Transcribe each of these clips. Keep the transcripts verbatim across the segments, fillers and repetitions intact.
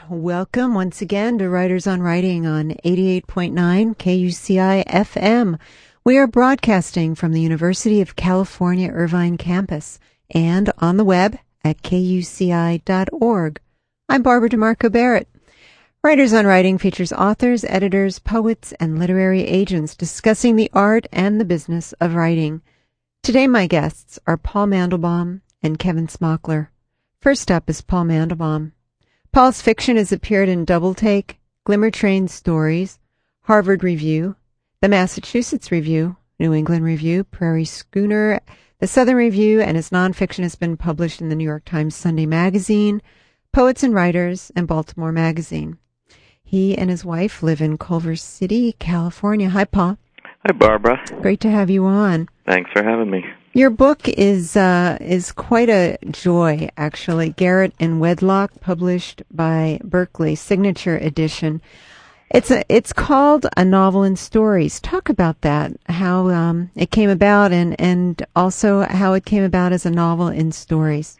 Welcome once again to Writers on Writing on eighty-eight point nine K U C I F M. We are broadcasting from the University of California, Irvine campus and on the web at K U C I dot org. I'm Barbara DeMarco Barrett. Writers on Writing features authors, editors, poets, and literary agents discussing the art and the business of writing. Today my guests are Paul Mandelbaum and Kevin Smokler. First up is Paul Mandelbaum. Paul's fiction has appeared in Double Take, Glimmer Train Stories, Harvard Review, the Massachusetts Review, New England Review, Prairie Schooner, the Southern Review, and his nonfiction has been published in the New York Times Sunday Magazine, Poets and Writers, and Baltimore Magazine. He and his wife live in Culver City, California. Hi, Paul. Hi, Barbara. Great to have you on. Thanks for having me. Your book is uh, is quite a joy, actually. Garrett in Wedlock, published by Berkeley, Signature Edition. It's a it's called A Novel in Stories. Talk about that, how um, it came about, and, and also how it came about as a novel in stories.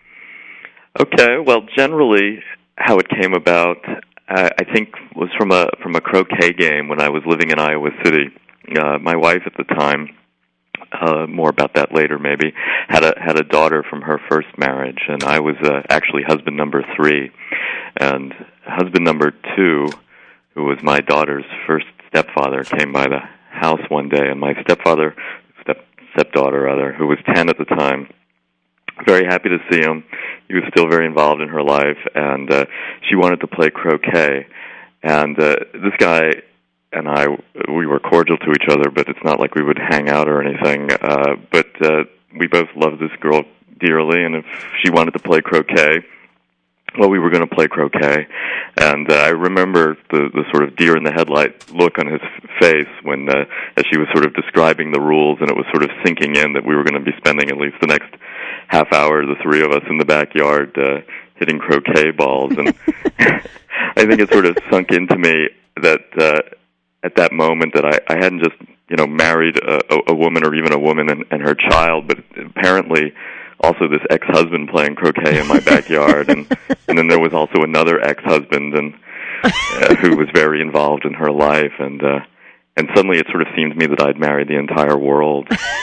Okay, well, generally, how it came about, uh, I think, was from a from a croquet game when I was living in Iowa City. Uh, my wife at the time, Uh, more about that later maybe, had a had a daughter from her first marriage, and I was uh, actually husband number three. And husband number two, who was my daughter's first stepfather, came by the house one day, and my stepfather, step stepdaughter rather, who was ten at the time, very happy to see him. He was still very involved in her life, and uh, she wanted to play croquet. And uh, this guy and I, we were cordial to each other, but it's not like we would hang out or anything. Uh, but uh, we both loved this girl dearly, and if she wanted to play croquet, well, we were going to play croquet. And uh, I remember the, the sort of deer-in-the-headlight look on his face when, uh, as she was sort of describing the rules, and it was sort of sinking in that we were going to be spending at least the next half hour, the three of us in the backyard, uh, hitting croquet balls. And I think it sort of sunk into me that uh, at that moment that I, I hadn't just, you know, married a, a woman or even a woman and, and her child, but apparently also this ex-husband playing croquet in my backyard, and, and then there was also another ex-husband and uh, who was very involved in her life, and uh, and suddenly it sort of seemed to me that I'd married the entire world,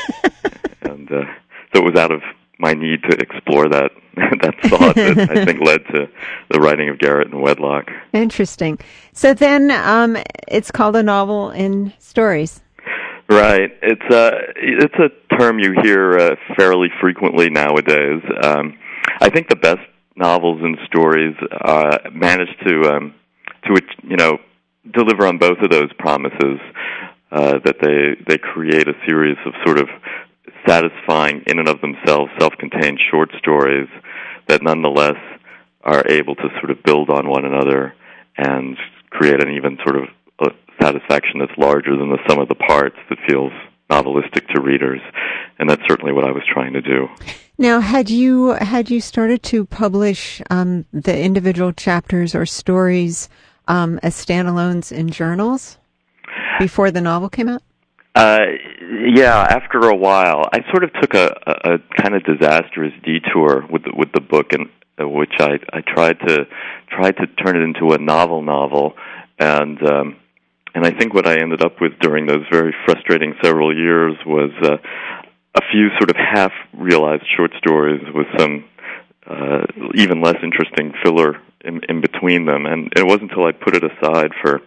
and uh, so it was out of my need to explore that that thought that I think led to the writing of Garrett in Wedlock. Interesting. So then um, it's called A Novel in Stories. Right. It's a, it's a term you hear uh, fairly frequently nowadays. Um, I think the best novels and stories uh, manage to, um, to you know, deliver on both of those promises, uh, that they, they create a series of sort of satisfying in and of themselves self-contained short stories that nonetheless are able to sort of build on one another and create an even sort of a satisfaction that's larger than the sum of the parts that feels novelistic to readers. And that's certainly what I was trying to do. Now, had you had you started to publish um, the individual chapters or stories um, as standalones in journals before the novel came out? Uh, yeah, after a while, I sort of took a, a, a kind of disastrous detour with the, with the book, in uh, which I, I tried to tried to turn it into a novel novel, and um, and I think what I ended up with during those very frustrating several years was uh, a few sort of half-realized short stories with some uh, even less interesting filler in, in between them, and it wasn't until I put it aside for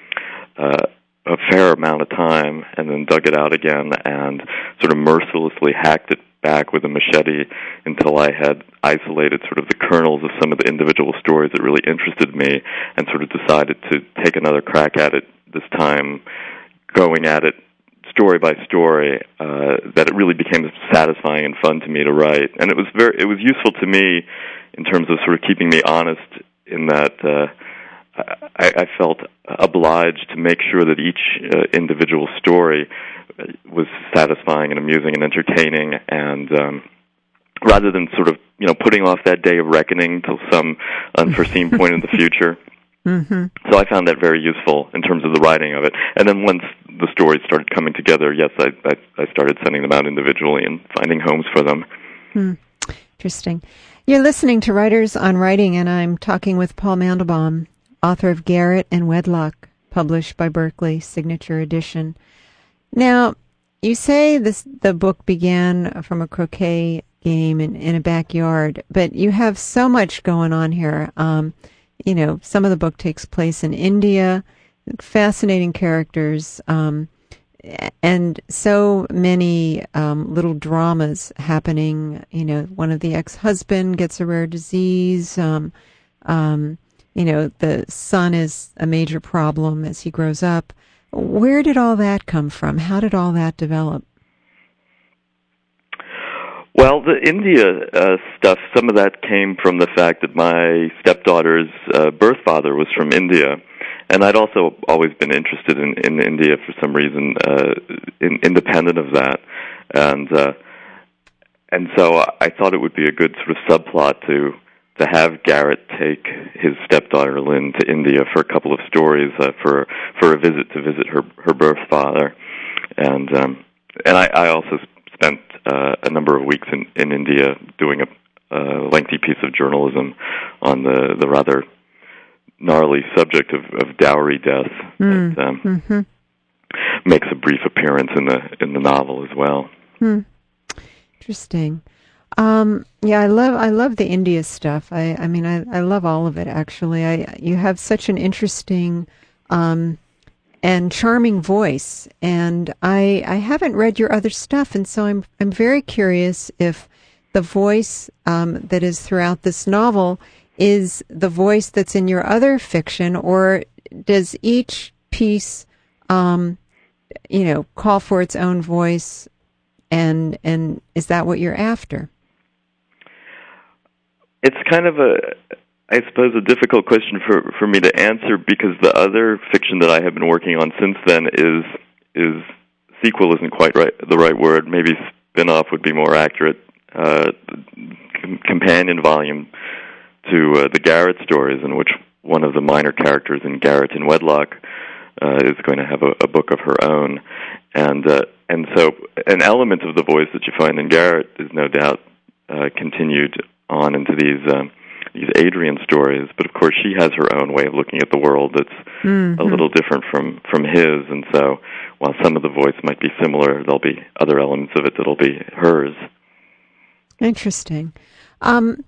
Uh, a fair amount of time and then dug it out again and sort of mercilessly hacked it back with a machete until I had isolated sort of the kernels of some of the individual stories that really interested me, and sort of decided to take another crack at it this time, going at it story by story, uh, that it really became satisfying and fun to me to write. And it was very, it was useful to me in terms of sort of keeping me honest in that uh, I, I felt obliged to make sure that each uh, individual story was satisfying and amusing and entertaining, and um, rather than sort of, you know, putting off that day of reckoning till some unforeseen point in the future. Mm-hmm. So I found that very useful in terms of the writing of it. And then once the stories started coming together, yes, I, I, I started sending them out individually and finding homes for them. Hmm. Interesting. You're listening to Writers on Writing, and I'm talking with Paul Mandelbaum. author of Garrett and Wedlock, published by Berkeley, Signature Edition. Now, you say this the book began from a croquet game in, in a backyard, but you have so much going on here. Um, you know, some of the book takes place in India, fascinating characters, um, and so many um, little dramas happening. You know, one of the ex-husband gets a rare disease. Um, um, you know, the son is a major problem as he grows up. Where did all that come from? How did all that develop? Well, the India uh, stuff, some of that came from the fact that my stepdaughter's uh, birth father was from India, and I'd also always been interested in, in India for some reason, uh, in, independent of that, and uh, and so I thought it would be a good sort of subplot to to have Garrett take his stepdaughter Lynn to India for a couple of stories uh, for for a visit to visit her her birth father, and um, and I, I also spent uh, a number of weeks in, in India doing a, a lengthy piece of journalism on the, the rather gnarly subject of, of dowry death. Mm. That um, mm-hmm. makes a brief appearance in the in the novel as well. Hmm. Interesting. Um, yeah, I love I love the India stuff. I, I mean, I, I love all of it, actually. I you have such an interesting um, and charming voice, and I I haven't read your other stuff, and so I'm I'm very curious if the voice um, that is throughout this novel is the voice that's in your other fiction, or does each piece, um, you know, call for its own voice, and and is that what you're after? It's kind of a, I suppose, a difficult question for, for me to answer, because the other fiction that I have been working on since then is is sequel isn't quite right the right word. Maybe spin-off would be more accurate. Uh, com- companion volume to uh, the Garrett stories, in which one of the minor characters in Garrett and Wedlock uh, is going to have a, a book of her own, and uh, and so an element of the voice that you find in Garrett is no doubt uh, continued on into these um, these Adrian stories, but of course she has her own way of looking at the world that's mm-hmm. a little different from, from his, and so while some of the voice might be similar, there'll be other elements of it that'll be hers. Interesting. Um,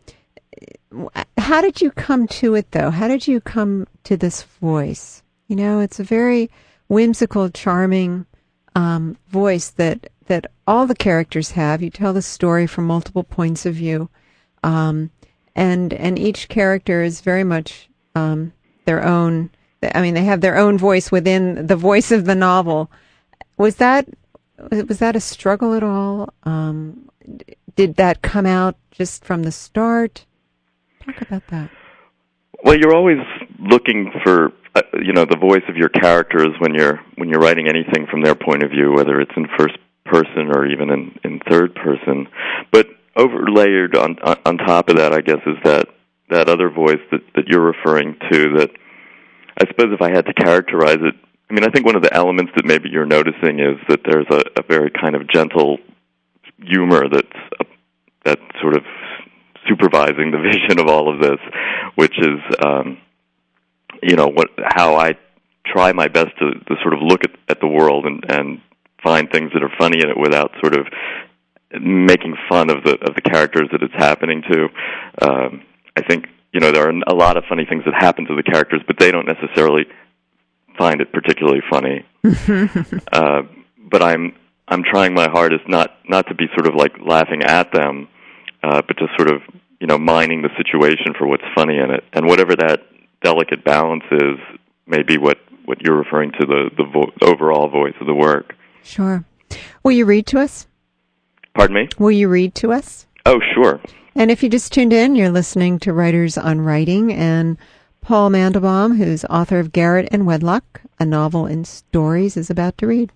how did you come to it, though? How did you come to this voice? You know, it's a very whimsical, charming um, voice that, that all the characters have. You tell the story from multiple points of view. Um, and and each character is very much um, their own. I mean, they have their own voice within the voice of the novel. Was that was that a struggle at all? Um, did that come out just from the start? Talk about that. Well, you're always looking for uh, you know the voice of your characters when you're when you're writing anything from their point of view, whether it's in first person or even in, in third person, but overlayered on, on on top of that, I guess, is that that other voice that, that you're referring to. That I suppose if I had to characterize it, I mean, I think one of the elements that maybe you're noticing is that there's a, a very kind of gentle humor that's a, that's sort of supervising the vision of all of this, which is, um, you know, what how I try my best to, to sort of look at, at the world and, and find things that are funny in it without sort of making fun of the of the characters that it's happening to. Um, I think, you know, there are a lot of funny things that happen to the characters, but they don't necessarily find it particularly funny. uh, but I'm I'm trying my hardest not not to be sort of like laughing at them, uh, but to sort of, you know, mining the situation for what's funny in it, and whatever that delicate balance is, may be what, what you're referring to the the vo- overall voice of the work. Sure. Will you read to us? Pardon me? Will you read to us? Oh, sure. And if you just tuned in, you're listening to Writers on Writing, and Paul Mandelbaum, who's author of Garrett and Wedlock, a novel in stories, is about to read.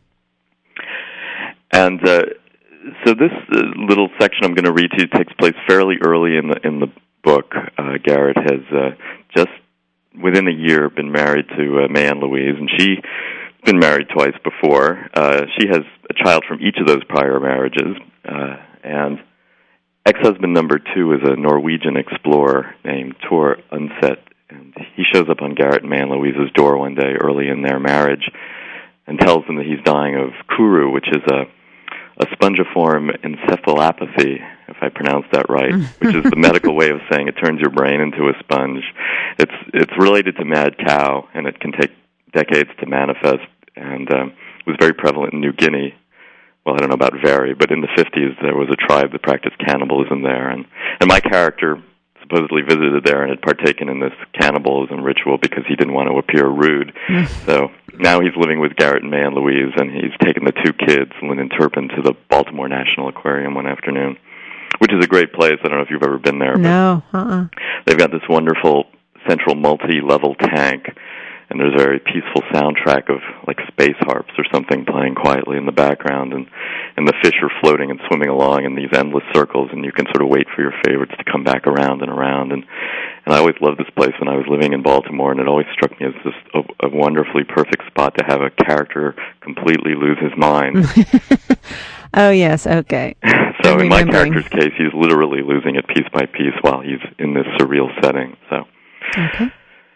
And uh, so this uh, little section I'm going to read to you takes place fairly early in the in the book. Uh, Garrett has uh, just within a year been married to uh, Mayanne Louise, and she's been married twice before. Uh, she has a child from each of those prior marriages. Uh, and ex-husband number two is a Norwegian explorer named Tor Unset, and he shows up on Garrett and May and Louise's door one day early in their marriage and tells them that he's dying of kuru, which is a, a spongiform encephalopathy, if I pronounced that right, which is the medical way of saying it turns your brain into a sponge. It's it's related to mad cow, and it can take decades to manifest, and um, it was very prevalent in New Guinea. Well, I don't know about very, but in the fifties there was a tribe that practiced cannibalism there, and, and my character supposedly visited there and had partaken in this cannibalism ritual because he didn't want to appear rude. So now he's living with Garrett and May and Louise, and he's taken the two kids, Lynn and Turpin, to the Baltimore National Aquarium one afternoon, which is a great place. I don't know if you've ever been there. No, uh-uh. They've got this wonderful central multi-level tank, and there's a very peaceful soundtrack of like space harps or something playing quietly in the background, and, and the fish are floating and swimming along in these endless circles, and you can sort of wait for your favorites to come back around and around. And, and I always loved this place when I was living in Baltimore, and it always struck me as this a, a wonderfully perfect spot to have a character completely lose his mind. Oh, yes, okay. So in my character's case, he's literally losing it piece by piece while he's in this surreal setting. So. Okay.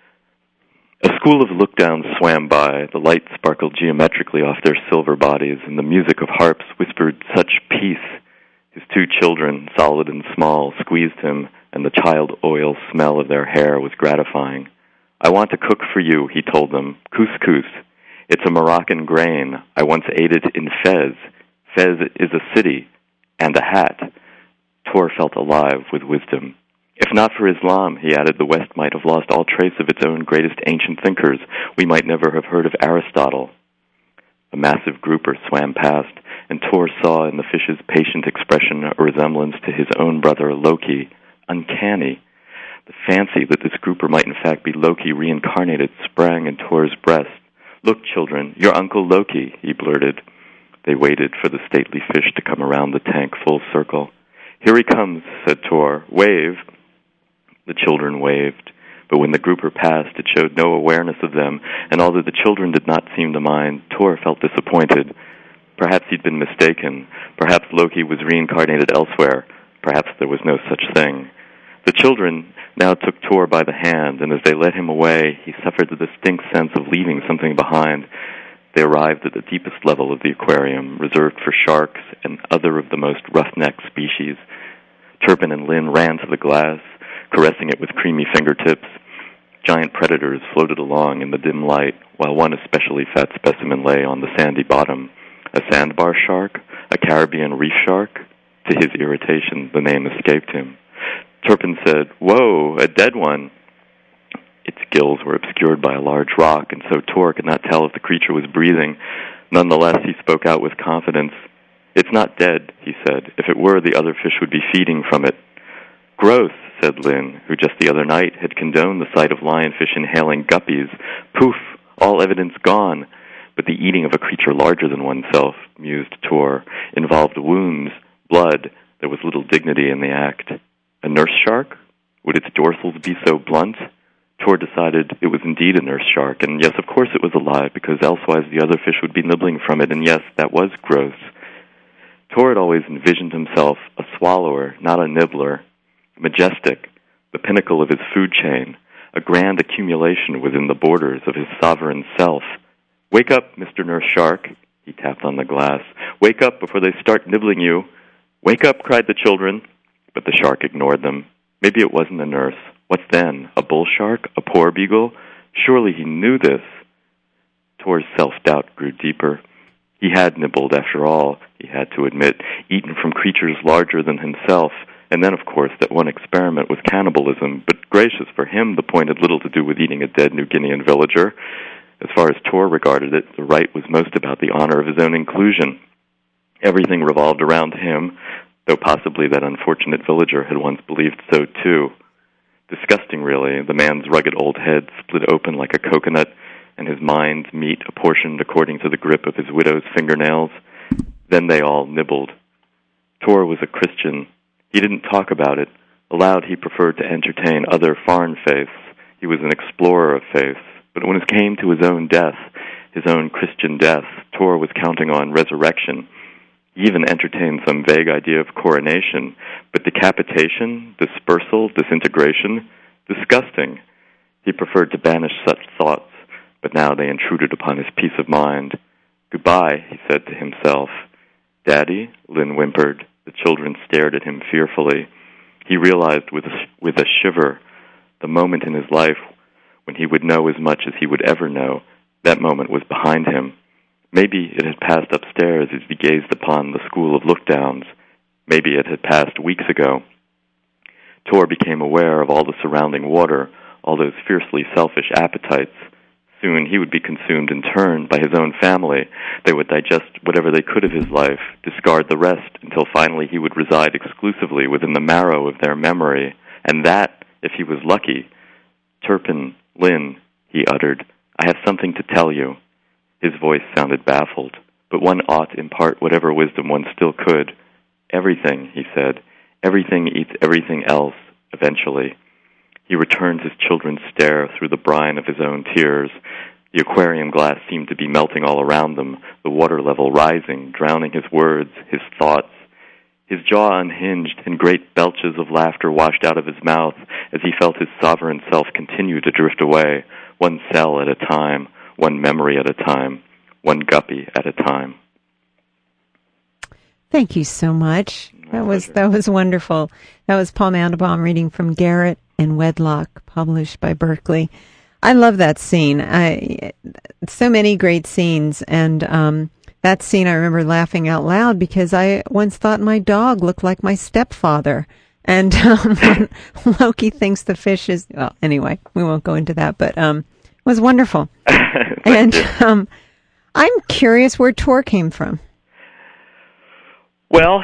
A school of look-downs swam by, the light sparkled geometrically off their silver bodies, and the music of harps whispered such peace. His two children, solid and small, squeezed him, and the child oil smell of their hair was gratifying. I want to cook for you, he told them, couscous. It's a Moroccan grain. I once ate it in Fez. Fez is a city and a hat. Tor felt alive with wisdom. If not for Islam, he added, the West might have lost all trace of its own greatest ancient thinkers. We might never have heard of Aristotle. A massive grouper swam past, and Tor saw in the fish's patient expression a resemblance to his own brother Loki. Uncanny. The fancy that this grouper might in fact be Loki reincarnated sprang in Tor's breast. Look, children, your Uncle Loki, he blurted. They waited for the stately fish to come around the tank full circle. Here he comes, said Tor. Wave. The children waved, but when the grouper passed, it showed no awareness of them, and although the children did not seem to mind, Tor felt disappointed. Perhaps he'd been mistaken. Perhaps Loki was reincarnated elsewhere. Perhaps there was no such thing. The children now took Tor by the hand, and as they led him away, he suffered the distinct sense of leaving something behind. They arrived at the deepest level of the aquarium, reserved for sharks and other of the most roughneck species. Turpin and Lynn ran to the glass, caressing it with creamy fingertips. Giant predators floated along in the dim light, while one especially fat specimen lay on the sandy bottom. A sandbar shark? A Caribbean reef shark? To his irritation, the name escaped him. Turpin said, "Whoa, a dead one." Its gills were obscured by a large rock, and so Tor could not tell if the creature was breathing. Nonetheless, he spoke out with confidence. "It's not dead," he said. "If it were, the other fish would be feeding from it." "Gross," said Lynn, who just the other night had condoned the sight of lionfish inhaling guppies. "Poof, all evidence gone." But the eating of a creature larger than oneself, mused Tor, involved wounds, blood. There was little dignity in the act. A nurse shark? Would its dorsals be so blunt? Tor decided it was indeed a nurse shark, and yes, of course it was alive, because elsewise the other fish would be nibbling from it, and yes, that was gross. Tor had always envisioned himself a swallower, not a nibbler. Majestic, the pinnacle of his food chain, a grand accumulation within the borders of his sovereign self. "Wake up, Mister Nurse Shark," he tapped on the glass. "Wake up before they start nibbling you." "Wake up," cried the children, but the shark ignored them. Maybe it wasn't a nurse. What then? A bull shark? A poor beagle? Surely he knew this. Tor's self-doubt grew deeper. He had nibbled, after all, he had to admit, eaten from creatures larger than himself, and then, of course, that one experiment was cannibalism, but gracious, for him the point had little to do with eating a dead New Guinean villager. As far as Tor regarded it, the rite was most about the honor of his own inclusion. Everything revolved around him, though possibly that unfortunate villager had once believed so too. Disgusting, really, the man's rugged old head split open like a coconut, and his mind's meat apportioned according to the grip of his widow's fingernails. Then they all nibbled. Tor was a Christian. He didn't talk about it. Aloud, he preferred to entertain other foreign faiths. He was an explorer of faiths. But when it came to his own death, his own Christian death, Tor was counting on resurrection. He even entertained some vague idea of coronation. But decapitation, dispersal, disintegration, disgusting. He preferred to banish such thoughts, but now they intruded upon his peace of mind. "Goodbye," he said to himself. "Daddy?" Lynn whimpered. The children stared at him fearfully. He realized with a, with a shiver the moment in his life when he would know as much as he would ever know. That moment was behind him. Maybe it had passed upstairs as he gazed upon the school of look-downs. Maybe it had passed weeks ago. Tor became aware of all the surrounding water, all those fiercely selfish appetites. Soon he would be consumed in turn by his own family. They would digest whatever they could of his life, discard the rest, until finally he would reside exclusively within the marrow of their memory. And that, if he was lucky. "Turpin, Lynn," he uttered, "I have something to tell you." His voice sounded baffled, but one ought impart whatever wisdom one still could. "Everything," he said. "Everything eats everything else, eventually." He returned his children's stare through the brine of his own tears. The aquarium glass seemed to be melting all around them, the water level rising, drowning his words, his thoughts. His jaw unhinged, and great belches of laughter washed out of his mouth as he felt his sovereign self continue to drift away, one cell at a time, one memory at a time, one guppy at a time. Thank you so much. My that was pleasure. that was wonderful. That was Paul Mandelbaum reading from Garrett and Wedlock, published by Berkeley. I love that scene. I so many great scenes, and um, that scene I remember laughing out loud because I once thought my dog looked like my stepfather. And um, when Loki thinks the fish is well. Anyway, we won't go into that, but um, it was wonderful. And um, I'm curious where Tor came from. Well,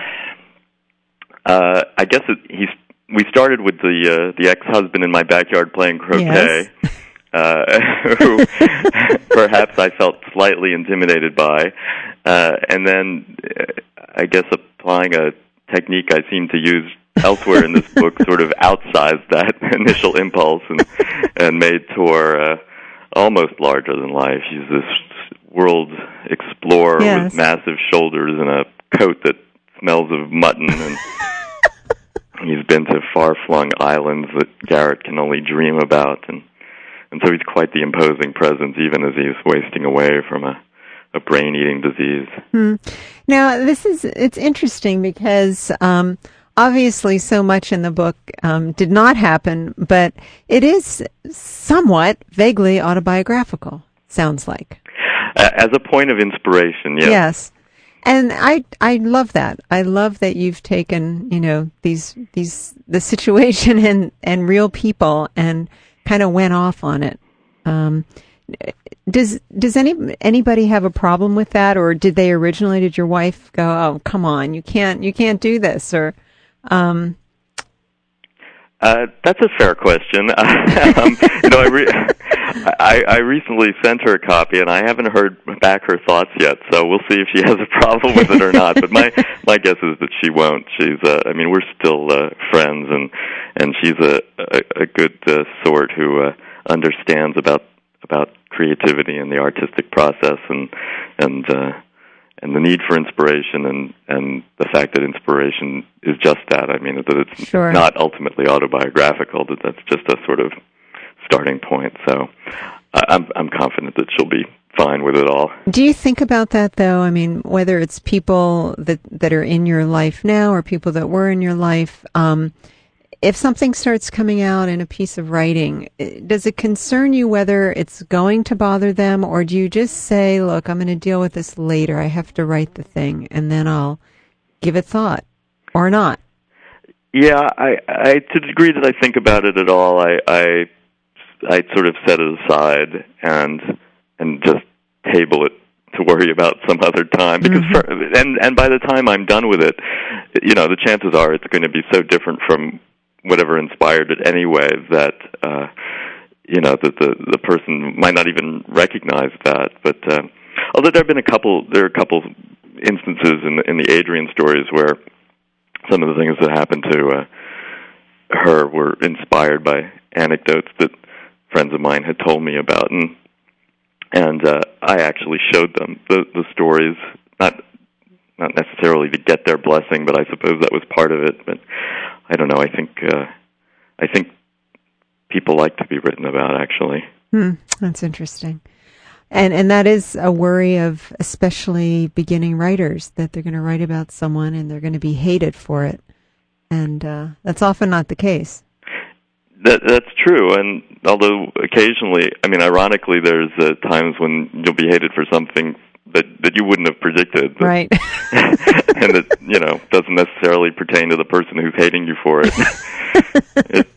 uh, I guess it, he's. We started with the uh, the ex-husband in my backyard playing croquet, Yes. uh, who perhaps I felt slightly intimidated by, uh, and then uh, I guess applying a technique I seem to use elsewhere in this book sort of outsized that initial impulse and and made Tor uh, almost larger than life. He's this world explorer Yes. with massive shoulders and a coat that smells of mutton, and he's been to far-flung islands that Garrett can only dream about, and and so he's quite the imposing presence, even as he's wasting away from a, a brain-eating disease. Hmm. Now, this is, it's interesting because um, obviously so much in the book um, did not happen, but it is somewhat vaguely autobiographical, sounds like. As a point of inspiration, yes. Yes. And I, I love that. I love that you've taken, you know, these, these, the situation and, and real people and kind of went off on it. Um, does, does any, anybody have a problem with that? Or did they originally, did your wife go, "Oh, come on, you can't, you can't do this"? Or, um, Uh, that's a fair question. um, you know, I, re- I, I recently sent her a copy, and I haven't heard back her thoughts yet. So we'll see if she has a problem with it or not. But my my guess is that she won't. She's, uh, I mean, we're still uh, friends, and and she's a a, a good uh, sort who uh, understands about about creativity and the artistic process, and and. Uh, And the need for inspiration, and, and the fact that inspiration is just that. I mean, that it's Sure. not ultimately autobiographical, that that's just a sort of starting point. So I'm I'm confident that she'll be fine with it all. do you think about that, though? I mean, whether it's people that, that are in your life now or people that were in your life, um, if something starts coming out in a piece of writing, does it concern you whether it's going to bother them, or do you just say, "Look, I'm going to deal with this later. I have to write the thing, and then I'll give it thought," or not? Yeah, I, I to the degree that I think about it at all, I I, I sort of set it aside and and just table it to worry about some other time, because Mm-hmm. for, and and by the time I'm done with it, you know, the chances are it's going to be so different from whatever inspired it anyway, that uh, you know that the the person might not even recognize that. But uh, although there have been a couple, there are a couple instances in the, in the Adrian stories where some of the things that happened to uh, her were inspired by anecdotes that friends of mine had told me about, and and uh, I actually showed them the the stories, not not necessarily to get their blessing, but I suppose that was part of it. But I don't know. I think uh, I think people like to be written about, actually. Hmm, that's interesting. And and that is a worry of especially beginning writers, that they're going to write about someone and they're going to be hated for it. And uh, that's often not the case. That, that's true, and although occasionally, I mean, ironically, there's uh, times when you'll be hated for something that, that you wouldn't have predicted. That, right. And that, you know, doesn't necessarily pertain to the person who's hating you for it. it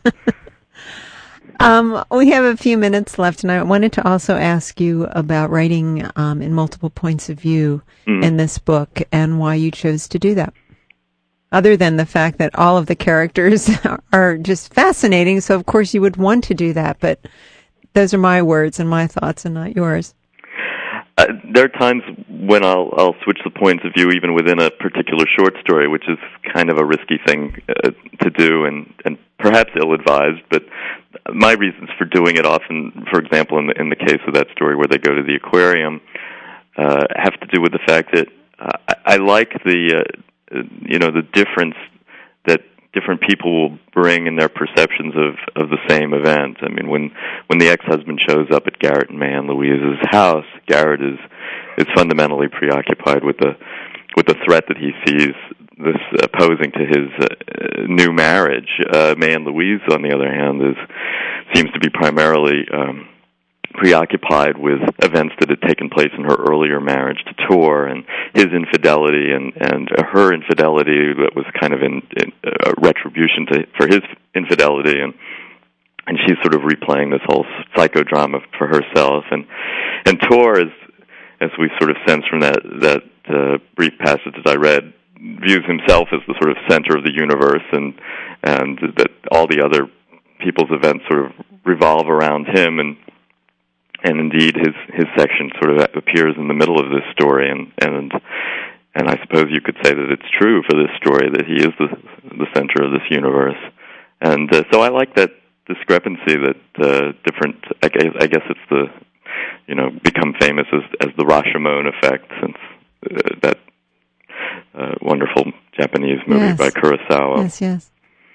Um, we have a few minutes left, and I wanted to also ask you about writing um, in multiple points of view mm. in this book and why you chose to do that. Other than the fact that all of the characters are just fascinating, so of course you would want to do that, but those are my words and my thoughts and not yours. Uh, there are times when I'll, I'll switch the points of view even within a particular short story, which is kind of a risky thing uh, to do and, and perhaps ill-advised, but my reasons for doing it often, for example, in the, in the case of that story where they go to the aquarium, uh, have to do with the fact that uh, I, I like the, uh, you know, the difference that different people will bring in their perceptions of, of the same event. I mean, when when the ex-husband shows up at Garrett and May Ann Louise's house, Garrett is is fundamentally preoccupied with the with the threat that he sees this uh, posing to his uh, new marriage. Uh, May Ann Louise, on the other hand, is seems to be primarily um, preoccupied with events that had taken place in her earlier marriage to Tor and his infidelity and, and uh, her infidelity that was kind of in, in uh, retribution to, for his infidelity, and and she's sort of replaying this whole psychodrama for herself. And and Tor, is, as we sort of sense from that, that uh, brief passage that I read, views himself as the sort of center of the universe, and and that all the other people's events sort of revolve around him, and And indeed, his his section sort of appears in the middle of this story, and and and I suppose you could say that it's true for this story that he is the the center of this universe, and uh, so I like that discrepancy that uh, different. I guess, I guess it's the you know become famous as as the Rashomon effect, since uh, that uh, wonderful Japanese movie yes. by Kurosawa. Yes, yes.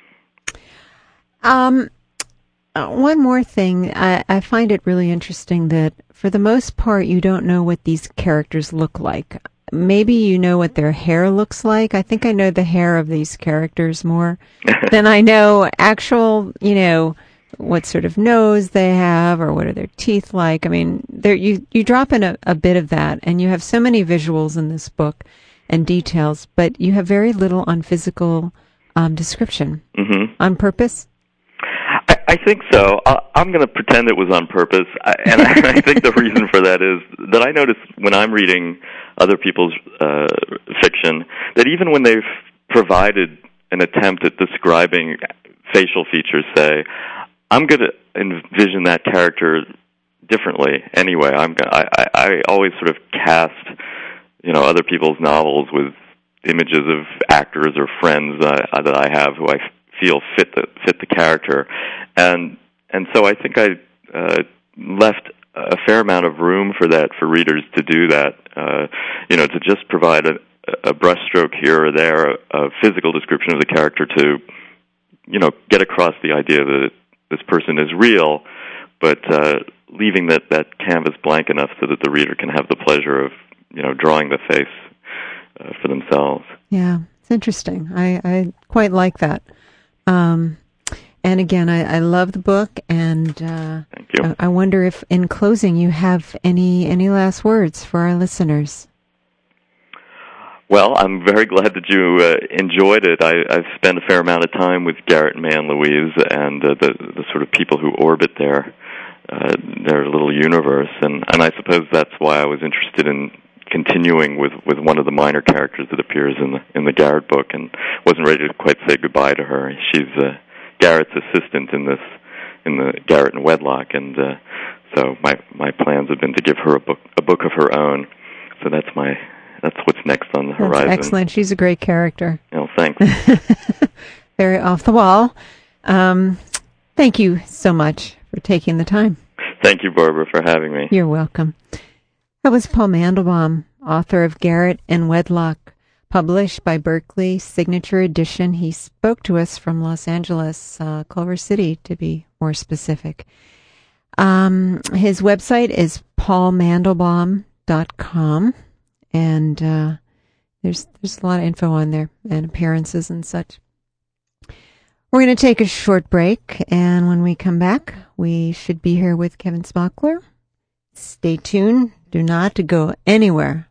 Um. Uh, one more thing, I, I find it really interesting that for the most part you don't know what these characters look like. Maybe you know what their hair looks like. I think I know the hair of these characters more than I know actual, you know, what sort of nose they have or what are their teeth like. I mean, there you, you drop in a, a bit of that, and you have so many visuals in this book and details, but you have very little on physical um, description. Mm-hmm. On purpose? I, I think so. I, I'm going to pretend it was on purpose, I, and I, I think the reason for that is that I notice when I'm reading other people's uh, fiction that even when they've provided an attempt at describing facial features, say, I'm going to envision that character differently anyway. I'm I, I, I always sort of cast, you know, other people's novels with images of actors or friends uh, that I have who I feel fit the fit the character, and and so I think I uh, left a fair amount of room for that for readers to do that. Uh, you know, to just provide a, a brushstroke here or there, a, a physical description of the character to, you know, get across the idea that it, this person is real, but uh, leaving that that canvas blank enough so that the reader can have the pleasure of, you know, drawing the face uh, for themselves. Yeah, it's interesting. I, I quite like that. Um, and again, I, I love the book, and uh, Thank you. I, I wonder if, in closing, you have any any last words for our listeners. Well, I'm very glad that you uh, enjoyed it. I, I've spent a fair amount of time with Garrett and May Ann Louise, and uh, the the sort of people who orbit their uh, their little universe, and, and I suppose that's why I was interested in continuing with, with one of the minor characters that appears in the in the Garrett book, and wasn't ready to quite say goodbye to her. She's uh, Garrett's assistant in this in the Garrett and Wedlock, and uh, so my my plans have been to give her a book a book of her own. So that's my that's what's next on the that's horizon. Excellent. She's a great character. Oh, thanks. Very off the wall. Um, thank you so much for taking the time. Thank you, Barbara, for having me. You're welcome. That was Paul Mandelbaum, author of Garrett and Wedlock, published by Berkley, Signature Edition. He spoke to us from Los Angeles, uh, Culver City, to be more more specific. Um, his website is paul mandelbaum dot com, and uh, there's there's a lot of info on there and appearances and such. We're going to take a short break, and when we come back, we should be here with Kevin Smokler. Stay tuned. Do not go anywhere.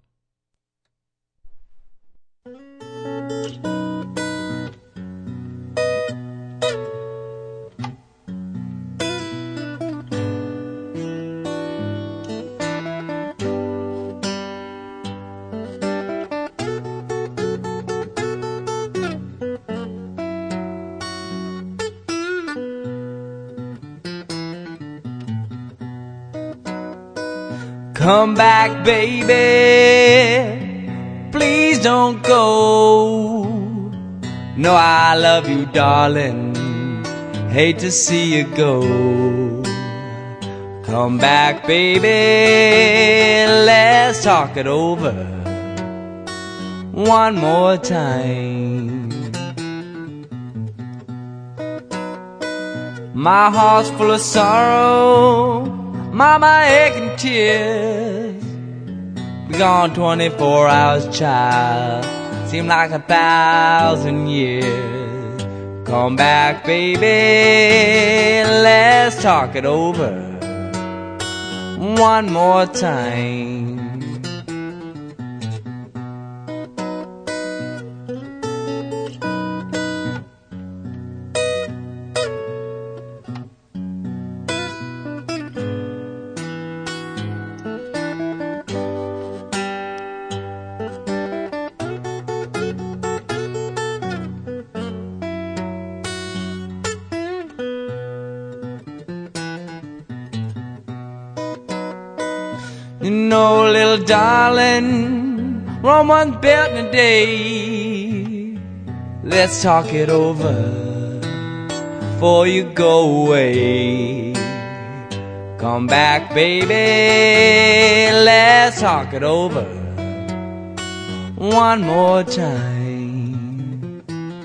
Come back, baby, please don't go. No, I love you, darling, hate to see you go. Come back, baby, let's talk it over one more time. My heart's full of sorrow, mama aching tears. Be gone twenty-four hours, child, seem like a thousand years. Come back, baby, let's talk it over one more time. You know, little darling, Rome wasn't built in a day. Let's talk it over before you go away. Come back, baby, let's talk it over one more time.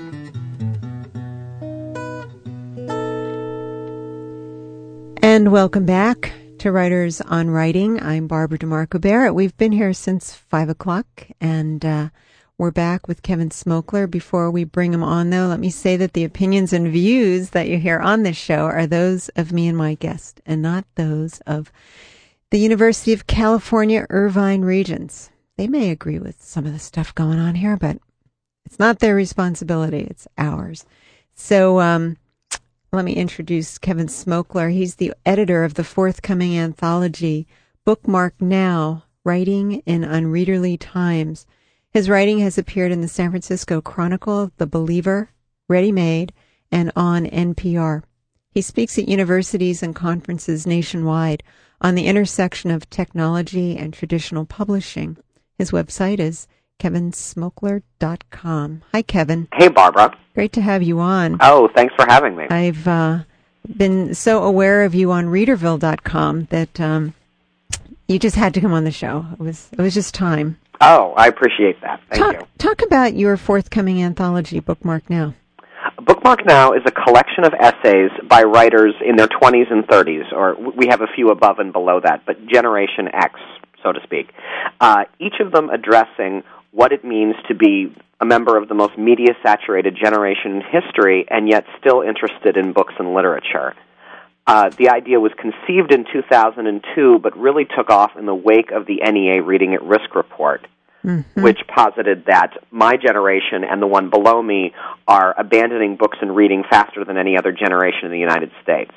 And welcome back to Writers on Writing. I'm Barbara DeMarco Barrett. We've been here since five o'clock, and uh, we're back with Kevin Smokler. Before we bring him on, though, let me say that the opinions and views that you hear on this show are those of me and my guest, and not those of the University of California, Irvine Regents. They may agree with some of the stuff going on here, but it's not their responsibility. It's ours. So, um, let me introduce Kevin Smokler. He's the editor of the forthcoming anthology, Bookmark Now, Writing in Unreaderly Times. His writing has appeared in the San Francisco Chronicle, The Believer, Ready Made, and on N P R. He speaks at universities and conferences nationwide on the intersection of technology and traditional publishing. His website is kevin smokler dot com. Hi, Kevin. Hey, Barbara. Great to have you on. Oh, thanks for having me. I've uh, been so aware of you on readerville dot com that um, you just had to come on the show. It was it was just time. Oh, I appreciate that. Thank talk, you. Talk about your forthcoming anthology, Bookmark Now. Bookmark Now is a collection of essays by writers in their twenties and thirties, or we have a few above and below that, but Generation X, so to speak. Uh, each of them addressing what it means to be a member of the most media-saturated generation in history and yet still interested in books and literature. Uh, the idea was conceived in two thousand two, but really took off in the wake of the N E A Reading at Risk report, mm-hmm. which posited that my generation and the one below me are abandoning books and reading faster than any other generation in the United States.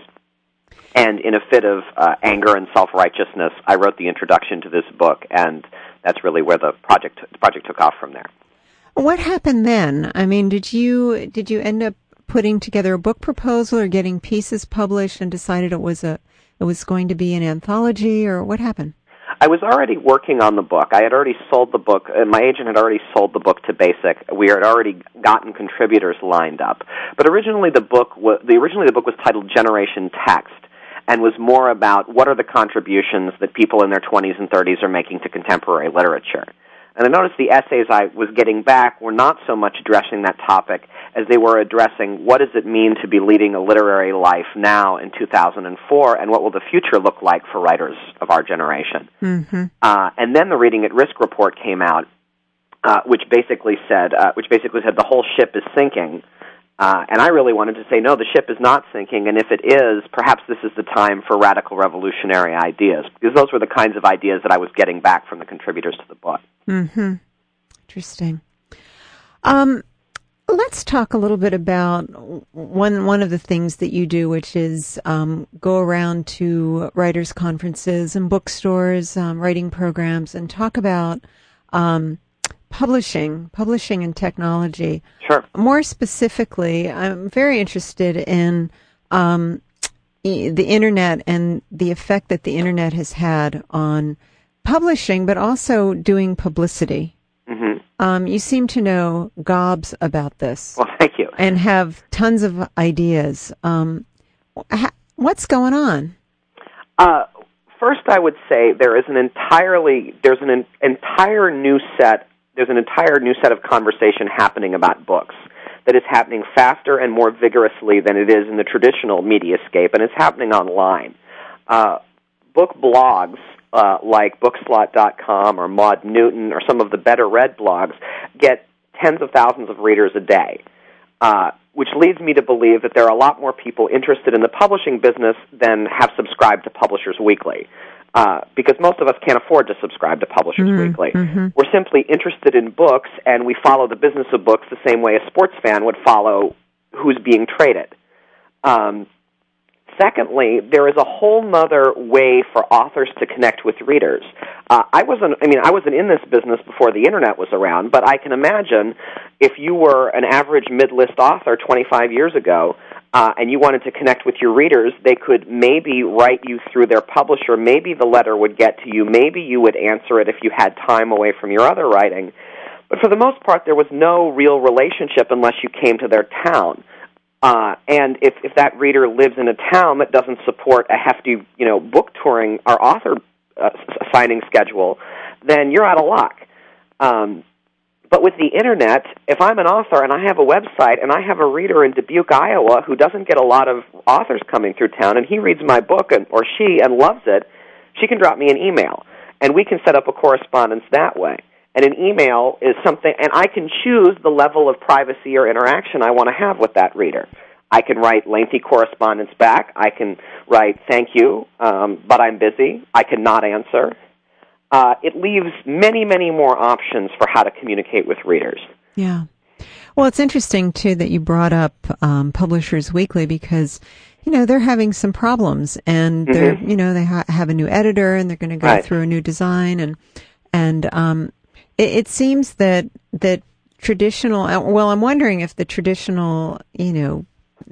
And in a fit of uh, anger and self-righteousness, I wrote the introduction to this book, and that's really where the project the project took off from there. What happened then? I mean, did you did you end up putting together a book proposal or getting pieces published and decided it was a it was going to be an anthology, or what happened? I was already working on the book. I had already sold the book. Uh, my agent had already sold the book to Basic. We had already gotten contributors lined up. But originally the book was, the originally the book was titled Generation Text, and was more about what are the contributions that people in their twenties and thirties are making to contemporary literature. And I noticed the essays I was getting back were not so much addressing that topic as they were addressing what does it mean to be leading a literary life now in two thousand four, and what will the future look like for writers of our generation. Mm-hmm. Uh, and then the Reading at Risk report came out, uh, which basically said, uh, which basically said the whole ship is sinking. Uh, and I really wanted to say, no, the ship is not sinking, and if it is, perhaps this is the time for radical revolutionary ideas, because those were the kinds of ideas that I was getting back from the contributors to the book. Mm-hmm. Interesting. Um, let's talk a little bit about one one of the things that you do, which is um, go around to writers' conferences and bookstores, um, writing programs, and talk about um, publishing, publishing and technology. Sure. More specifically, I'm very interested in um, e- the Internet and the effect that the Internet has had on publishing, but also doing publicity. Mm-hmm. Um, you seem to know gobs about this. Well, thank you. And have tons of ideas. Um, ha- what's going on? Uh, first, I would say there is an entirely there's an en- entire new set there's an entire new set of conversation happening about books that is happening faster and more vigorously than it is in the traditional mediascape, and it's happening online. Uh, book blogs uh, like bookslot dot com or Maud Newton or some of the better read blogs get tens of thousands of readers a day, uh, which leads me to believe that there are a lot more people interested in the publishing business than have subscribed to Publishers Weekly. Uh, because most of us can't afford to subscribe to Publishers mm-hmm, Weekly. Mm-hmm. We're simply interested in books, and we follow the business of books the same way a sports fan would follow who's being traded. Um, secondly, there is a whole nother way for authors to connect with readers. Uh, I wasn't, I mean, I wasn't in this business before the Internet was around, but I can imagine if you were an average mid-list author twenty-five years ago, Uh, and you wanted to connect with your readers, they could maybe write you through their publisher. Maybe the letter would get to you. Maybe you would answer it if you had time away from your other writing. But for the most part, there was no real relationship unless you came to their town. Uh, and if, if that reader lives in a town that doesn't support a hefty, you know, book touring or author uh, signing schedule, then you're out of luck. Um, But with the Internet, if I'm an author and I have a website and I have a reader in Dubuque, Iowa, who doesn't get a lot of authors coming through town, and he reads my book and, or she and loves it, she can drop me an email, and we can set up a correspondence that way. And an email is something, and I can choose the level of privacy or interaction I want to have with that reader. I can write lengthy correspondence back. I can write, thank you, um, but I'm busy. I can not answer. Uh, it leaves many, many more options for how to communicate with readers. Yeah. Well, it's interesting, too, that you brought up um, Publishers Weekly because, you know, they're having some problems. And, mm-hmm. they're, you know, they ha- have a new editor and they're going to go right. through a new design. And and um, it, it seems that, that traditional, well, I'm wondering if the traditional, you know,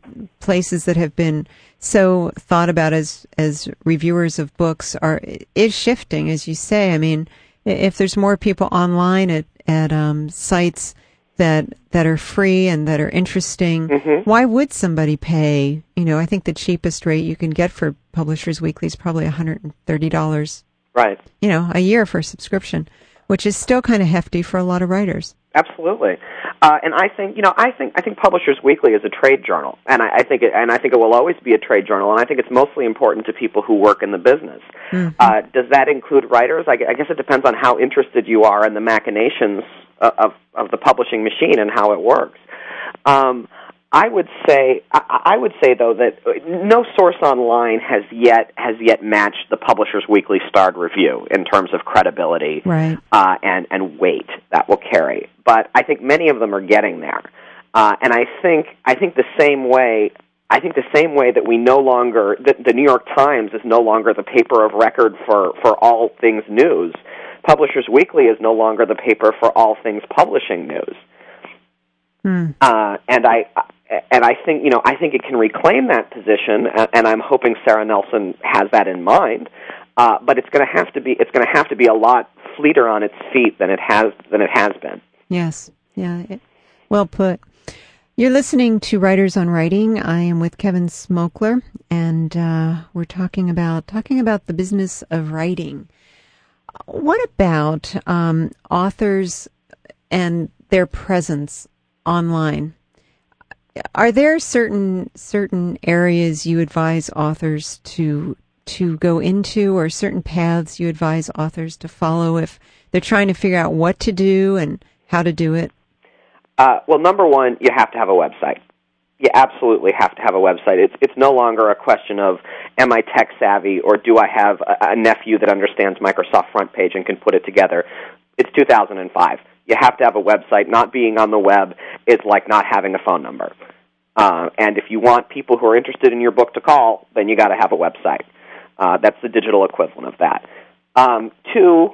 places that have been so thought about as as reviewers of books are is shifting, as you say. I mean, if there's more people online at at um, sites that that are free and that are interesting, mm-hmm. why would somebody pay? You know, I think the cheapest rate you can get for Publishers Weekly is probably one hundred thirty dollars. Right. You know, a year for a subscription, which is still kind of hefty for a lot of writers. Absolutely, uh, and I think you know I think I think Publishers Weekly is a trade journal, and I, I think it, and I think it will always be a trade journal, and I think it's mostly important to people who work in the business. Mm-hmm. Uh, does that include writers? I, I guess it depends on how interested you are in the machinations of of, of the publishing machine and how it works. Um, I would say I, I would say though that no source online has yet has yet matched the Publishers Weekly starred review in terms of credibility, right. uh, and and weight that will carry. But I think many of them are getting there, uh, and I think I think the same way I think the same way that we no longer the, the New York Times is no longer the paper of record for, for all things news. Publishers Weekly is no longer the paper for all things publishing news. Hmm. Uh, and I and I think you know I think it can reclaim that position, and I'm hoping Sarah Nelson has that in mind. Uh, but it's going to have to be it's going to have to be a lot fleeter on its feet than it has than it has been. Yes, yeah, it, well put. You're listening to Writers on Writing. I am with Kevin Smokler, and uh, we're talking about talking about the business of writing. What about um, authors and their presence online? are there certain certain areas you advise authors to to go into, or certain paths you advise authors to follow if they're trying to figure out what to do and how to do it? Uh, well, number one, you have to have a website. You absolutely have to have a website. It's it's no longer a question of, am I tech savvy, or do I have a, a nephew that understands Microsoft Front Page and can put it together? It's two thousand five. You have to have a website. Not being on the web is like not having a phone number. Uh, and if you want people who are interested in your book to call, then you got to have a website. Uh, that's the digital equivalent of that. Um, two,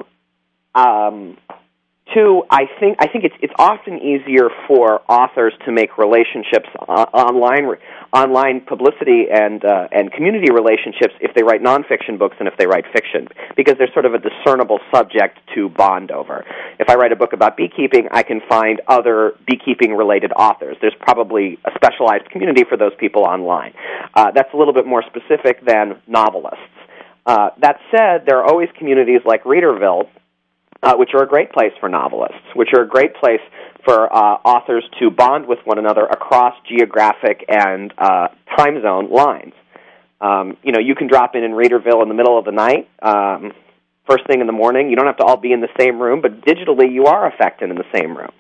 um, two. I think I think it's it's often easier for authors to make relationships uh, online, online publicity and uh, and community relationships if they write nonfiction books than if they write fiction, because there's sort of a discernible subject to bond over. If I write a book about beekeeping, I can find other beekeeping-related authors. There's probably a specialized community for those people online. Uh, that's a little bit more specific than novelists. Uh, that said, there are always communities like Readerville, uh, which are a great place for novelists, which are a great place for uh, authors to bond with one another across geographic and uh, time zone lines. Um, you know, you can drop in in Readerville in the middle of the night, um, first thing in the morning. You don't have to all be in the same room, but digitally you are affected in the same room.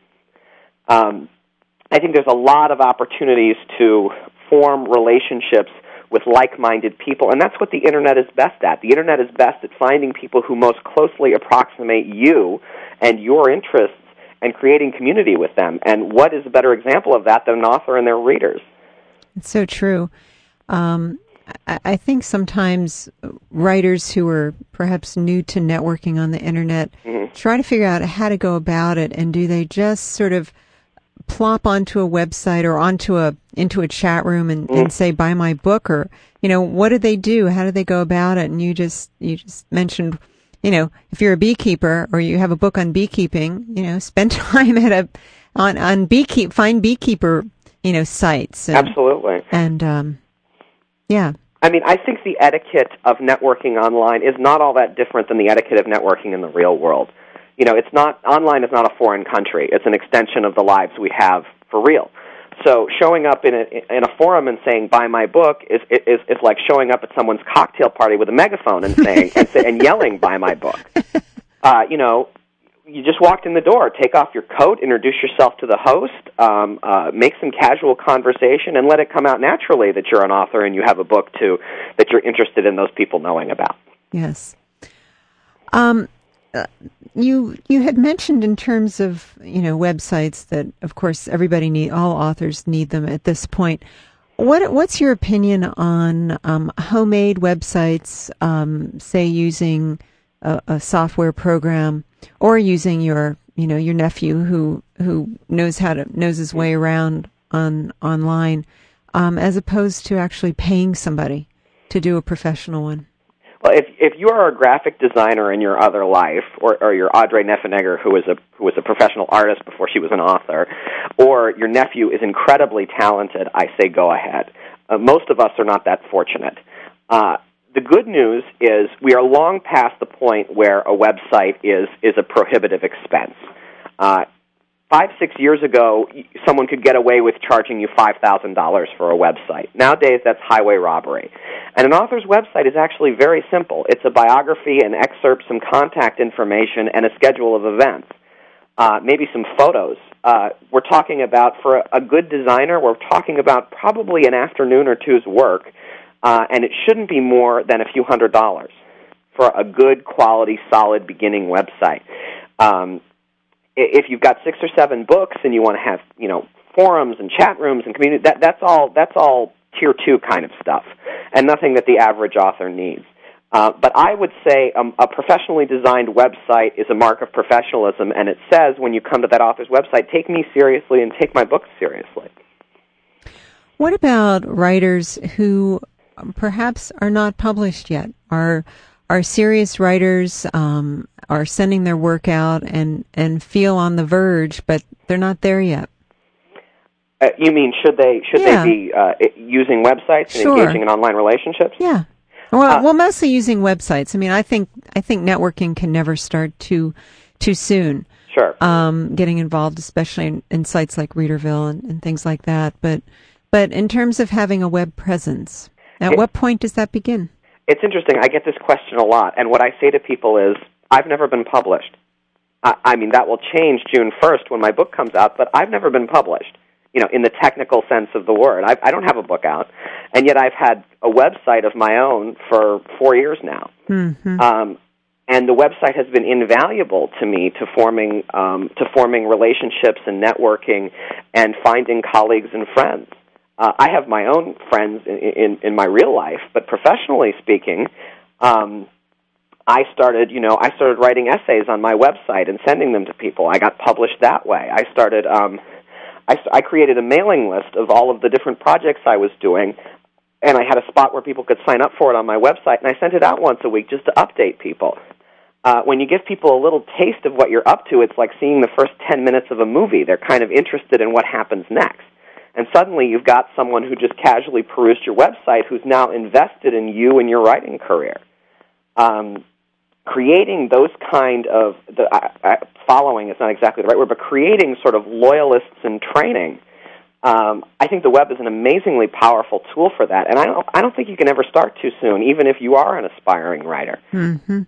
Um, I think there's a lot of opportunities to form relationships with like-minded people, and that's what the Internet is best at. The Internet is best at finding people who most closely approximate you and your interests and creating community with them. And what is a better example of that than an author and their readers? It's so true. Um, I, I think sometimes writers who are perhaps new to networking on the Internet mm-hmm. try to figure out how to go about it, and do they just sort of plop onto a website or onto a into a chat room and, mm. and say, buy my book, or, you know, what do they do? How do they go about it? And you just you just mentioned, you know, if you're a beekeeper or you have a book on beekeeping, you know, spend time at a on on beekeep find beekeeper, you know, sites. And, Absolutely. And um, yeah. I mean, I think the etiquette of networking online is not all that different than the etiquette of networking in the real world. You know, it's not, online is not a foreign country. It's an extension of the lives we have for real. So showing up in a, in a forum and saying, buy my book, is, is, is like showing up at someone's cocktail party with a megaphone and saying, and, say, and yelling, buy my book. Uh, you know, you just walked in the door, take off your coat, introduce yourself to the host, um, uh, make some casual conversation, and let it come out naturally that you're an author and you have a book, too, that you're interested in those people knowing about. Yes. Um, uh, you you had mentioned in terms of, you know, websites that, of course, everybody need, all authors need them at this point. What what's your opinion on um, homemade websites, um, say using a, a software program, or using your you know your nephew who who knows how to knows his way around on online, um, as opposed to actually paying somebody to do a professional one? Well, if if you are a graphic designer in your other life, or, or you're Audrey Neffenegger, who was a who was a professional artist before she was an author, or your nephew is incredibly talented, I say go ahead. Uh, most of us are not that fortunate. Uh, the good news is we are long past the point where a website is is a prohibitive expense. Uh, Five, six years ago, someone could get away with charging you five thousand dollars for a website. Nowadays, that's highway robbery. And an author's website is actually very simple. It's a biography, an excerpt, some contact information, and a schedule of events. Uh, maybe some photos. Uh, we're talking about, for a, a good designer, we're talking about probably an afternoon or two's work, uh, and it shouldn't be more than a few hundred dollars for a good, quality, solid beginning website. Um, If you've got six or seven books and you want to have, you know, forums and chat rooms and community, that, that's all that's all tier two kind of stuff, and nothing that the average author needs. Uh, but I would say um, a professionally designed website is a mark of professionalism, and it says when you come to that author's website, take me seriously and take my books seriously. What about writers who perhaps are not published yet, are Are serious writers, um, are sending their work out and, and feel on the verge, but they're not there yet? Uh, you mean should they should yeah. they be uh, using websites and sure. engaging in online relationships? Yeah. Well, uh, well, mostly using websites. I mean, I think I think networking can never start too too soon. Sure. Um, getting involved, especially in, in sites like Readerville and, and things like that. But But in terms of having a web presence, at it, what point does that begin? It's interesting. I get this question a lot, and what I say to people is, I've never been published. I, I mean, that will change June first when my book comes out, but I've never been published, you know, in the technical sense of the word. I, I don't have a book out, and yet I've had a website of my own for four years now. Mm-hmm. Um, and the website has been invaluable to me to forming um, to forming relationships and networking and finding colleagues and friends. Uh, I have my own friends in, in, in my real life, but professionally speaking, um, I started, you know, I started writing essays on my website and sending them to people. I got published that way. I started, um, I, I created a mailing list of all of the different projects I was doing, and I had a spot where people could sign up for it on my website, and I sent it out once a week just to update people. Uh, when you give people a little taste of what you're up to, it's like seeing the first ten minutes of a movie. They're kind of interested in what happens next. And suddenly you've got someone who just casually perused your website who's now invested in you and your writing career. Um, creating those kind of, the, uh, uh, following is not exactly the right word, but creating sort of loyalists in training, um, I think the web is an amazingly powerful tool for that. And I don't, I don't think you can ever start too soon, even if you are an aspiring writer. Mm-hmm.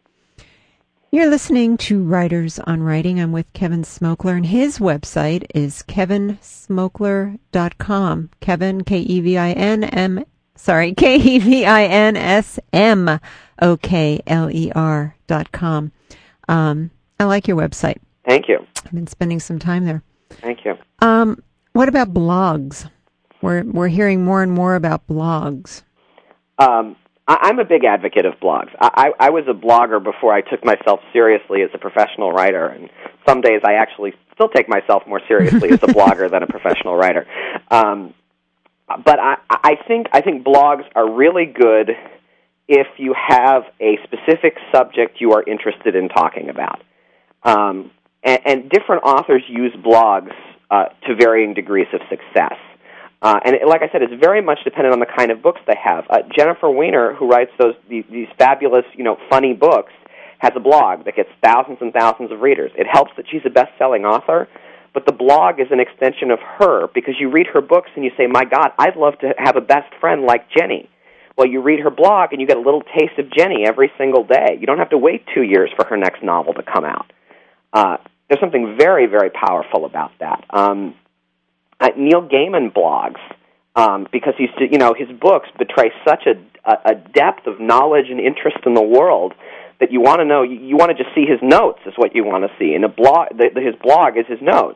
You're listening to Writers on Writing. I'm with Kevin Smokler, and his website is kevin smokler dot com. Kevin, K E V I N M, sorry, K E V I N S M O K L E R dot com. Um, I like your website. Thank you. I've been spending some time there. Thank you. Um, what about blogs? We're we're hearing more and more about blogs. Um, I'm a big advocate of blogs. I, I, I was a blogger before I took myself seriously as a professional writer, and some days I actually still take myself more seriously as a blogger than a professional writer. Um, but I, I think I think blogs are really good if you have a specific subject you are interested in talking about. Um, and, and different authors use blogs uh, to varying degrees of success. Uh, and it, like I said, it's very much dependent on the kind of books they have. Uh, Jennifer Weiner, who writes those these, these fabulous, you know, funny books, has a blog that gets thousands and thousands of readers. It helps that she's a best-selling author, but the blog is an extension of her because you read her books and you say, my God, I'd love to have a best friend like Jenny. Well, you read her blog and you get a little taste of Jenny every single day. You don't have to wait two years for her next novel to come out. Uh, there's something very, very powerful about that. Um, Uh, Neil Gaiman blogs um, because he's, you know, his books betray such a, a, a depth of knowledge and interest in the world that you want to know. You, you want to just see his notes is what you want to see, and a blog, the, the, his blog is his notes.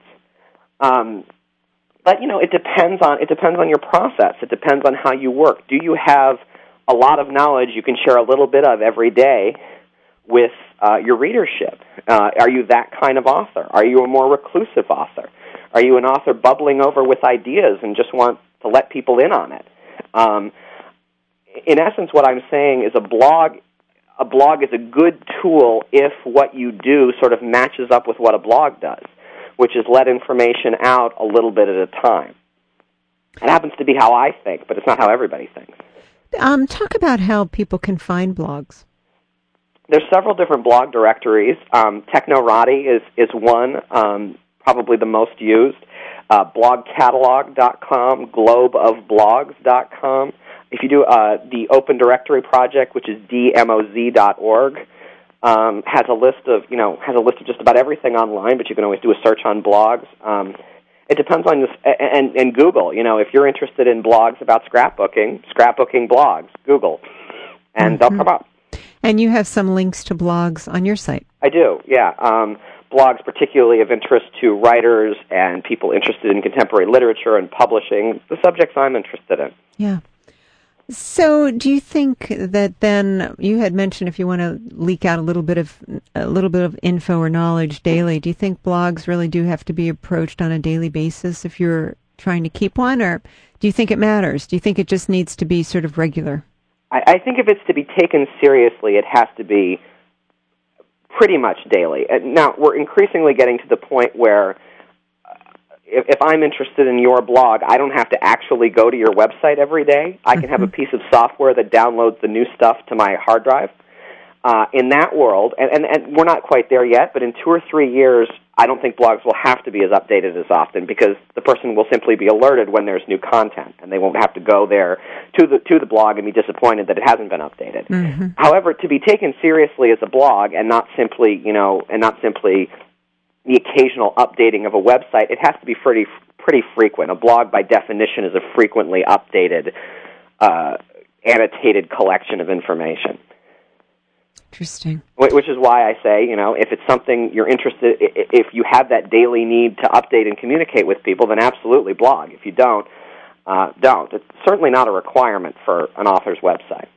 Um, but you know, it depends on it depends on your process. It depends on how you work. Do you have a lot of knowledge you can share a little bit of every day with uh, your readership? Uh, are you that kind of author? Are you a more reclusive author? Are you an author bubbling over with ideas and just want to let people in on it? Um, in essence, what I'm saying is a blog, a blog is a good tool if what you do sort of matches up with what a blog does, which is let information out a little bit at a time. It happens to be how I think, but it's not how everybody thinks. Um, talk about how people can find blogs. There's several different blog directories. Um, Technorati is, is one. Um, probably the most used, uh, blog catalog dot com, globe of blogs dot com. If you do uh, the Open Directory Project, which is D M O Z dot org, um, has a list of, you know, has a list of just about everything online, but you can always do a search on blogs. Um, it depends on this, and, and Google, you know, if you're interested in blogs about scrapbooking, scrapbooking blogs, Google, and mm-hmm. they'll come up. And you have some links to blogs on your site. I do, yeah. Um, blogs particularly of interest to writers and people interested in contemporary literature and publishing, the subjects I'm interested in. Yeah. So do you think that then, you had mentioned if you want to leak out a little bit of a little bit of info or knowledge daily, do you think blogs really do have to be approached on a daily basis if you're trying to keep one, or do you think it matters? Do you think it just needs to be sort of regular? I, I think if it's to be taken seriously, it has to be pretty much daily. Now, we're increasingly getting to the point where uh, if, if I'm interested in your blog, I don't have to actually go to your website every day. I can mm-hmm. have a piece of software that downloads the new stuff to my hard drive. Uh, in that world, and, and, and we're not quite there yet, but in two or three years, I don't think blogs will have to be as updated as often because the person will simply be alerted when there's new content, and they won't have to go there to the to the blog and be disappointed that it hasn't been updated. Mm-hmm. However, to be taken seriously as a blog and not simply, you know, and not simply the occasional updating of a website, it has to be pretty pretty frequent. A blog, by definition, is a frequently updated, uh, annotated collection of information. Interesting. Which is why I say, you know, if it's something you're interested, if you have that daily need to update and communicate with people, then absolutely blog. If you don't, uh, don't. It's certainly not a requirement for an author's website.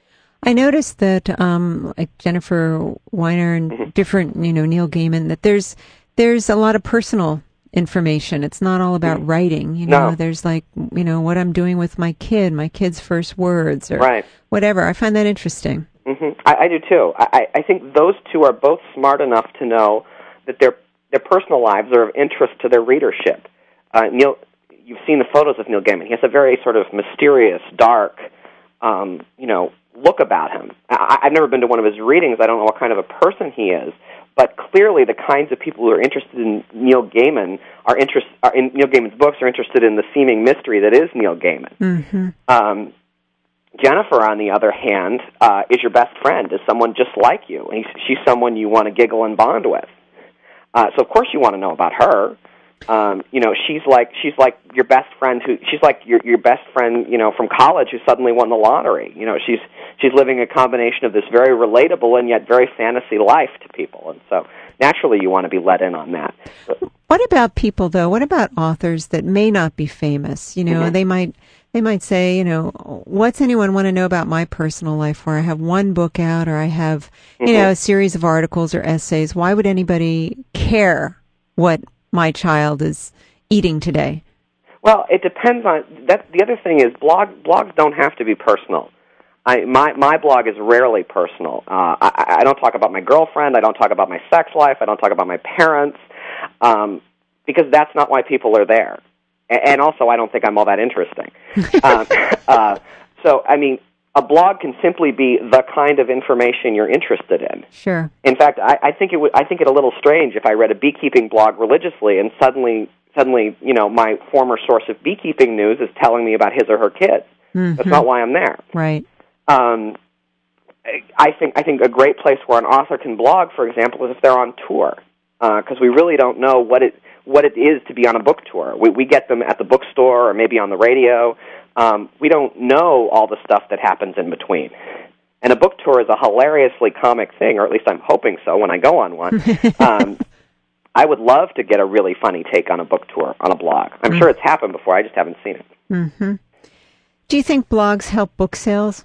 I noticed that, um, like Jennifer Weiner and mm-hmm. different, you know, Neil Gaiman, that there's there's a lot of personal information. It's not all about mm-hmm. writing. You know, no. There's like, you know, what I'm doing with my kid, my kid's first words, or right. whatever. I find that interesting. Mm-hmm. I, I do too. I, I think those two are both smart enough to know that their their personal lives are of interest to their readership. Uh, Neil, you've seen the photos of Neil Gaiman. He has a very sort of mysterious, dark, um, you know, look about him. I, I've never been to one of his readings. I don't know what kind of a person he is, but clearly the kinds of people who are interested in Neil Gaiman are interest are in Neil Gaiman's books are interested in the seeming mystery that is Neil Gaiman. Mm-hmm. Um, Jennifer, on the other hand, uh, is your best friend, is someone just like you. And he's, she's someone you want to giggle and bond with. Uh, so, of course, you want to know about her. Um, you know, she's like she's like your best friend who she's like your your best friend, you know, from college who suddenly won the lottery. You know, she's she's living a combination of this very relatable and yet very fantasy life to people, and so naturally you want to be let in on that. What about people though? What about authors that may not be famous? You know, mm-hmm. they might they might say, you know, what's anyone want to know about my personal life? Where I have one book out, or I have you mm-hmm. know a series of articles or essays. Why would anybody care what my child is eating today? Well, it depends on that. The other thing is blog blogs don't have to be personal. I, my my blog is rarely personal. Uh, I, I don't talk about my girlfriend. I don't talk about my sex life. I don't talk about my parents, um, because that's not why people are there. And, and also, I don't think I'm all that interesting. um, uh, so, I mean, a blog can simply be the kind of information you're interested in. Sure. In fact, I, I think it would. I think it a little strange if I read a beekeeping blog religiously and suddenly, suddenly, you know, my former source of beekeeping news is telling me about his or her kids. Mm-hmm. That's not why I'm there. Right. Um, I think I think a great place where an author can blog, for example, is if they're on tour, because uh, we really don't know what it what it is to be on a book tour. We, we get them at the bookstore or maybe on the radio. Um, we don't know all the stuff that happens in between. And a book tour is a hilariously comic thing, or at least I'm hoping so when I go on one. um, I would love to get a really funny take on a book tour on a blog. I'm mm-hmm. sure it's happened before. I just haven't seen it. Mm-hmm. Do you think blogs help book sales?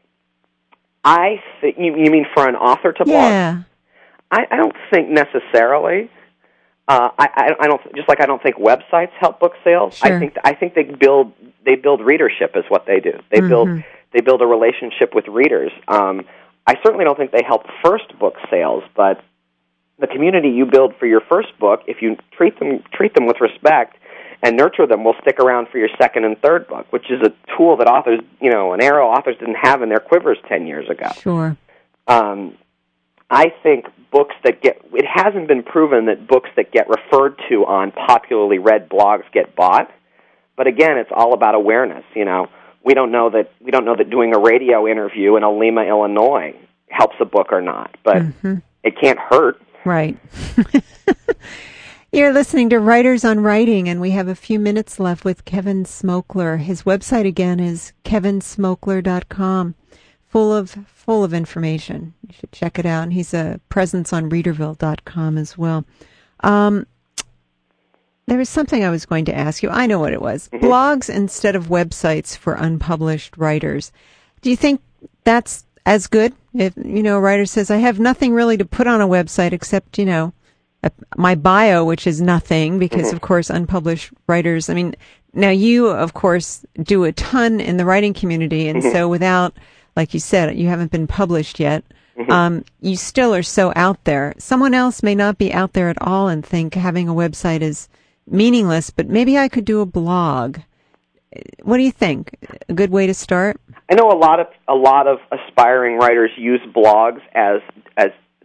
I th- you, you mean for an author to blog? Yeah. I, I don't think necessarily. Uh, I, I, I don't just like I don't think websites help book sales. Sure. I think I think they build they build readership is what they do. They mm-hmm. build they build a relationship with readers. Um, I certainly don't think they help first book sales, but the community you build for your first book, if you treat them treat them with respect and nurture them, will stick around for your second and third book, which is a tool that authors, you know, an arrow authors didn't have in their quivers ten years ago. Sure. Um, I think books that get, it hasn't been proven that books that get referred to on popularly read blogs get bought. But again, it's all about awareness. You know, we don't know that, we don't know that doing a radio interview in Olema, Illinois helps a book or not, but mm-hmm. it can't hurt. Right. You're listening to Writers on Writing, and we have a few minutes left with Kevin Smokler. His website again is kevin smokler dot com. Full of full of information. You should check it out. And he's a presence on readerville dot com as well. Um, there was something I was going to ask you. I know what it was. Mm-hmm. Blogs instead of websites for unpublished writers. Do you think that's as good? If, you know, a writer says, I have nothing really to put on a website except, you know, a, my bio, which is nothing, because, mm-hmm. of course, unpublished writers, I mean, now you, of course, do a ton in the writing community, and mm-hmm. so without... Like you said, you haven't been published yet. Mm-hmm. Um, you still are so out there. Someone else may not be out there at all and think having a website is meaningless, but maybe I could do a blog. What do you think? A good way to start? I know a lot of a lot of aspiring writers use blogs as as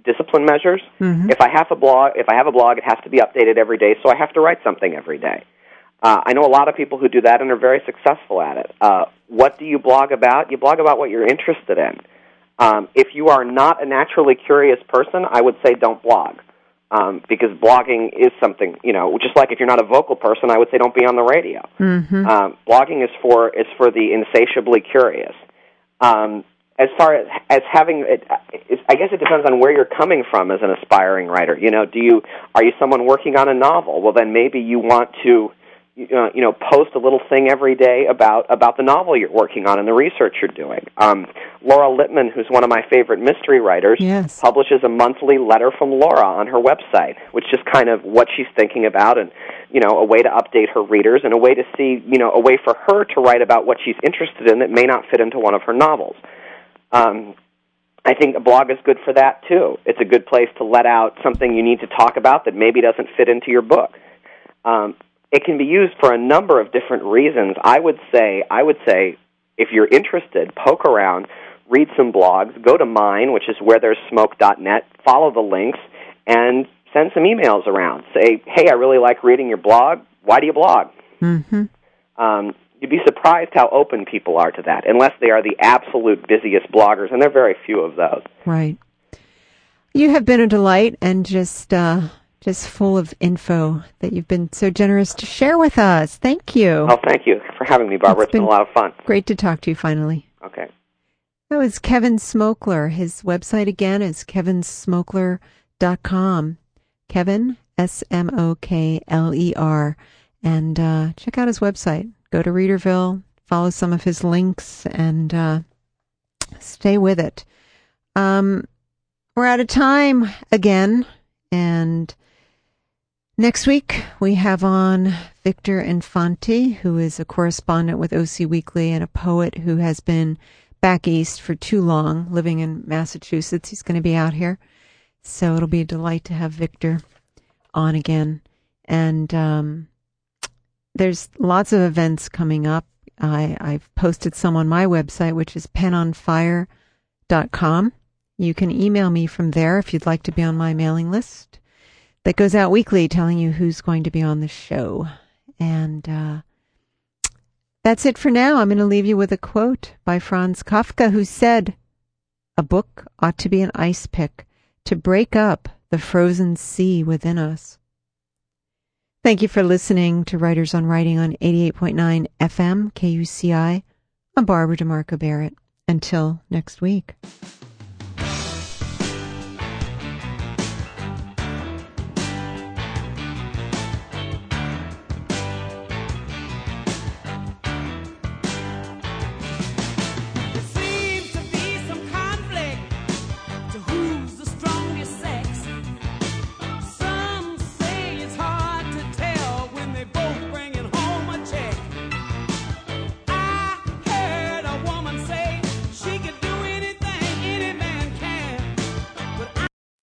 discipline measures. Mm-hmm. If I have a blog, if I have a blog, it has to be updated every day, so I have to write something every day. Uh, I know a lot of people who do that and are very successful at it. Uh, what do you blog about? You blog about what you're interested in. Um, if you are not a naturally curious person, I would say don't blog. Um, because blogging is something, you know, just like if you're not a vocal person, I would say don't be on the radio. Mm-hmm. Um, blogging is for is for the insatiably curious. Um, as far as as having, it, it, I guess it depends on where you're coming from as an aspiring writer. You know, do you are you someone working on a novel? Well, then maybe you want to, uh, you know, post a little thing every day about about the novel you're working on and the research you're doing. Um, Laura Lippman, who's one of my favorite mystery writers, yes. publishes a monthly letter from Laura on her website, which is kind of what she's thinking about and, you know, a way to update her readers and a way to see, you know, a way for her to write about what she's interested in that may not fit into one of her novels. Um, I think a blog is good for that, too. It's a good place to let out something you need to talk about that maybe doesn't fit into your book. Um, it can be used for a number of different reasons. I would say, I would say, if you're interested, poke around, read some blogs, go to mine, which is where there's smoke dot net, follow the links, and send some emails around. Say, hey, I really like reading your blog. Why do you blog? Mm-hmm. Um, you'd be surprised how open people are to that, unless they are the absolute busiest bloggers, and there are very few of those. Right. You have been a delight and just uh, just full of info that you've been so generous to share with us. Thank you. Oh, thank you for having me, Barbara. It's, it's been, been a lot of fun. Great to talk to you finally. Okay. That was Kevin Smokler. His website again is kevin smokler dot com. Kevin, S M O K L E R. And uh, check out his website. Go to Readerville, follow some of his links, and uh, stay with it. Um, we're out of time again. And next week we have on Victor Infante, who is a correspondent with O C Weekly and a poet who has been back east for too long, living in Massachusetts. He's going to be out here. So it'll be a delight to have Victor on again. And um, there's lots of events coming up. I, I've posted some on my website, which is pen on fire dot com. You can email me from there if you'd like to be on my mailing list. That goes out weekly telling you who's going to be on the show. And uh that's it for now. I'm going to leave you with a quote by Franz Kafka, who said, "A book ought to be an ice pick to break up the frozen sea within us." Thank you for listening to Writers on Writing on eighty-eight point nine F M K U C I. I'm Barbara DeMarco Barrett. Until next week.